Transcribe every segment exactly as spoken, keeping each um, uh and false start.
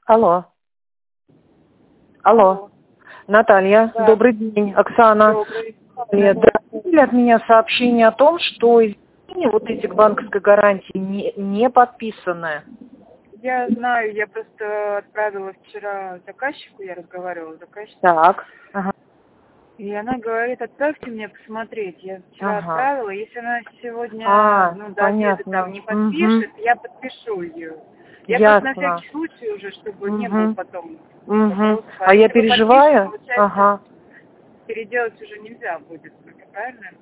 Алло. Алло. Алло. Наталья, Да. добрый день. Оксана. Добрый. Нет, да, получили от меня сообщение о том, что извини, вот эти банковской гарантии не, не подписаны. Я знаю, я просто отправила вчера заказчику, я разговаривала с заказчиком. Так. Ага. И она говорит, отправьте мне посмотреть. Я вчера Ага. отправила, если она сегодня А, ну, до обеда понятно. там не подпишет, Угу. я подпишу ее. Я просто на Ясно. всякий случай уже, чтобы не было Угу. потом Угу. вопросов. А я если вы подпишете, переживаю. получается, Ага. переделать уже нельзя будет, правильно?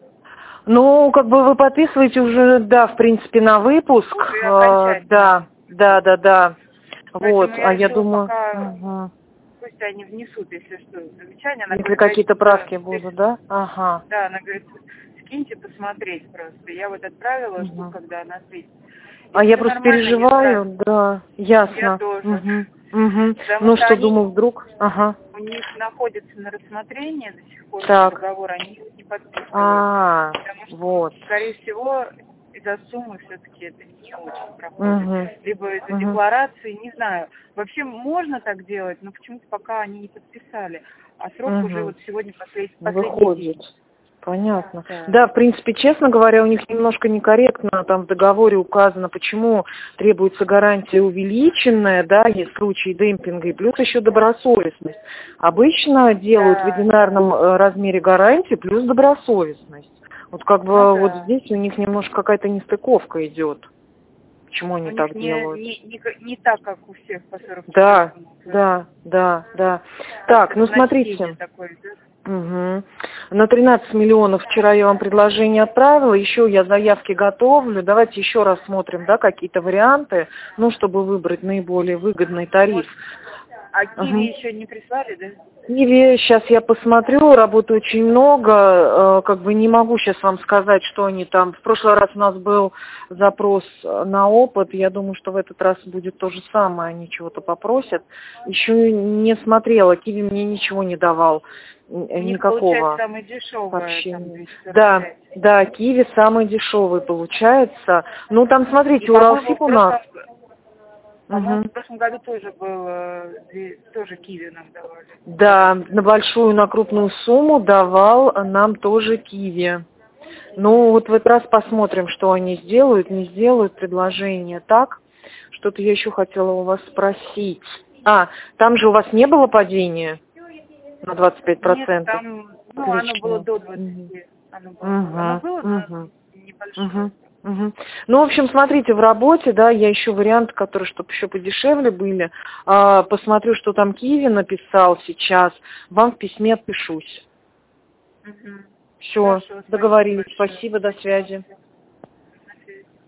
Ну, как бы вы подписываете уже, да, в принципе, на выпуск. Уже Э, окончательно. да, да, да, да. Вот, Поэтому а я я решила думаю, пока, угу. пусть они внесут, если что, замечания. Она Если говорит, да, какие-то да, правки будут, да? Ага. да, она говорит, скиньте посмотреть просто. Я вот отправила, жду, Угу. когда она ответит. А Если я все просто нормально, не переживаю, нравится. да, Я ясно. тоже. Угу. Угу. Потому Ну что что, они, думаю, вдруг? Ага. у них находится на рассмотрении до сих пор еще Так. договор, они его не подписывают. А, Потому что, вот. скорее всего, из-за суммы все-таки это не очень проходит. Угу. Либо из-за Угу. декларации, не знаю. Вообще можно так делать, но почему-то пока они не подписали. А срок уже Угу. вот сегодня послед... последний Выходит. день. Понятно. Да. Да, в принципе, честно говоря, у них немножко некорректно там в договоре указано, почему требуется гарантия увеличенная, да, есть случаи демпинга, и плюс еще добросовестность. Обычно делают в Да, одинарном да. размере гарантии плюс добросовестность. Вот как бы Ну вот да. здесь у них немножко какая-то нестыковка идет. Почему У они них так не, делают? не, не, не так, как у всех по сорок Да, четвёртому. да, да, да. Как Так, ну разночтение смотрите. такое, да? Угу. На тринадцать миллионов вчера я вам предложение отправила, еще я заявки готовлю. Давайте еще раз смотрим, да, какие-то варианты, ну, чтобы выбрать наиболее выгодный тариф. Может, а Киви Угу. еще не прислали, да? Киви, сейчас я посмотрю, работы очень много, э, как бы не могу сейчас вам сказать, что они там. В прошлый раз у нас был запрос на опыт, я думаю, что в этот раз будет то же самое, они чего-то попросят. Еще не смотрела, Киви мне ничего не давал, У них, никакого получается, самое дешевое, там, сообщения. двести сорок Да, пять. да, Киви самый дешевый получается. Ну там, И, смотрите, по-моему, Уралсиб в у нас. прошлом, по-моему, Угу. в прошлом году тоже было, две- тоже Киви нам давали. Да, на большую, на крупную сумму давал нам тоже Киви. Ну, вот в этот раз посмотрим, что они сделают, не сделают предложение. Так, что-то я еще хотела у вас спросить. А, там же у вас не было падения на двадцать пять Нет, процентов? там, ну, оно было до двадцати. Оно было, оно Угу, было, но угу, небольшое. угу. Угу. Ну, в общем, смотрите, в работе, да, я ищу варианты, которые, чтобы еще подешевле были. А, посмотрю, что там Киви написал сейчас. Вам в письме отпишусь. Угу. Все, Хорошо, договорились. спасибо большое. Спасибо, до связи.